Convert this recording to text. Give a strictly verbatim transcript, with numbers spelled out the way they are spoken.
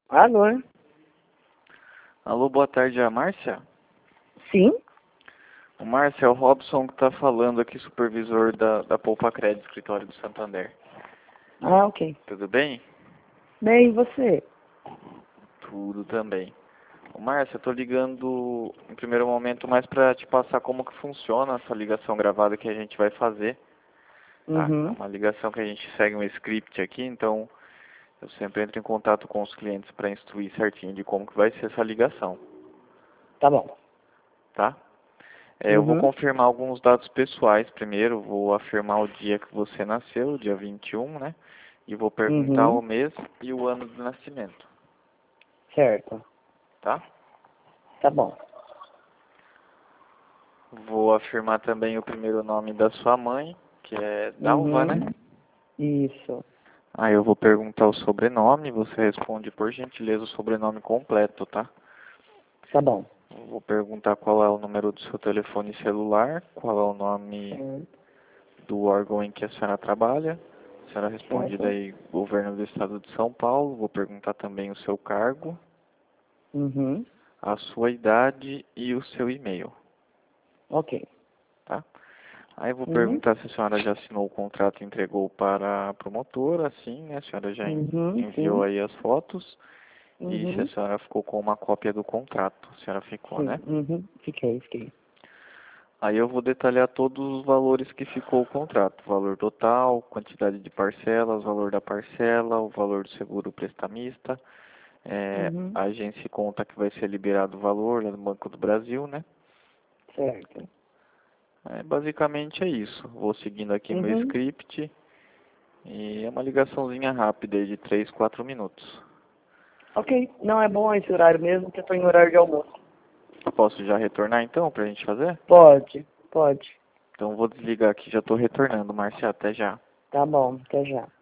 Alô? Alô, boa tarde, é a Márcia? Sim? O Márcia é o Robson que está falando aqui, supervisor da, da Poupa Crédito, escritório do Santander. Ah, ok. Tudo bem? Bem, e você? Tudo também. Ô, Márcia, eu tô ligando em primeiro momento mais para te passar como que funciona essa ligação gravada que a gente vai fazer, tá? É Uhum. uma ligação que a gente segue um script aqui, então eu sempre entro em contato com os clientes para instruir certinho de como que vai ser essa ligação, Tá bom. tá? É, eu vou Uhum. confirmar alguns dados pessoais primeiro, vou afirmar o dia que você nasceu, dia vinte e um, né? E vou perguntar o Uhum. mês e o ano de nascimento, Certo. tá? Tá bom. Vou afirmar também o primeiro nome da sua mãe, que é Dalva, né? Uhum. Isso. Aí eu vou perguntar o sobrenome, você responde por gentileza o sobrenome completo, tá? Tá bom. Vou perguntar qual é o número do seu telefone celular, qual é o nome Certo. do órgão em que a senhora trabalha. A senhora responde Certo. daí governo do estado de São Paulo. Vou perguntar também o seu cargo, Uhum. a sua idade e o seu e-mail, Ok. tá? Aí vou Uhum. perguntar se a senhora já assinou o contrato e entregou para a promotora, sim, né? A senhora já en- Uhum. enviou Sim. aí as fotos. E se a Uhum. senhora ficou com uma cópia do contrato, a senhora ficou, Sim. né? Uhum. Fiquei, fiquei. Aí eu vou detalhar todos os valores que ficou o contrato, valor total, quantidade de parcelas, valor da parcela, o valor do seguro prestamista, é, Uhum. a agência conta que vai ser liberado o valor lá no Banco do Brasil, né? Certo. É, basicamente é isso. Vou seguindo aqui meu Uhum. script e é uma ligaçãozinha rápida aí de três, quatro minutos. Ok. Não é bom esse horário mesmo, que eu tô em horário de almoço. Posso já retornar então pra gente fazer? Pode. Pode. Então vou desligar aqui, já estou retornando, Marcia, até já. Tá bom. Até já.